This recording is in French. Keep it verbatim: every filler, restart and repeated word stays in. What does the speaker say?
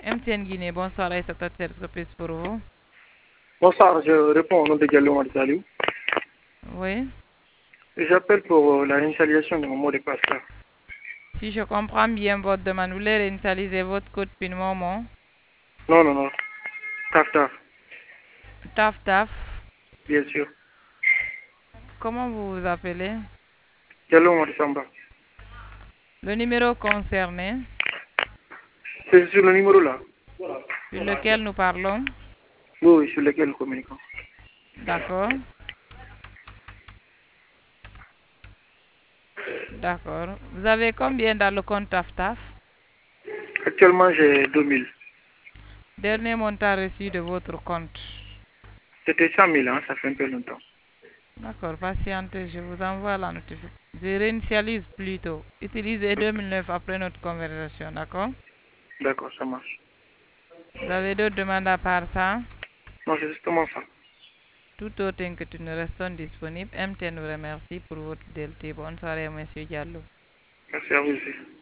M T N Guinée, bonsoir Aïssata, service plus pour vous. Bonsoir, je réponds au nom de Diallo Marsalou. Oui. J'appelle pour la réinitialisation de mon mot de passe là. Si je comprends bien votre demande, vous voulez réinitialiser votre code PIN Momo? Non, non, non. Taf, taf. Taf taf. Bien sûr. Comment vous vous appelez? Diallo Marsamba. Le numéro concerné, C'est sur le numéro là. sur lequel nous parlons? Oui, oui, sur lequel nous communiquons. D'accord. D'accord. Vous avez combien dans le compte Taf Taf? Actuellement, j'ai deux mille. Dernier montant reçu de votre compte. C'était cent mille, hein, ça fait un peu longtemps. D'accord, patientez, je vous envoie la notification. Je réinitialise plutôt. Utilisez deux mille neuf après notre conversation, d'accord? D'accord, ça marche. Vous avez d'autres demandes à part ça? Non, c'est justement ça. Tout autre inquiétude, nous restons disponibles. M T N vous remercie pour votre fidélité. Bonne soirée, monsieur Diallo. Merci à vous aussi.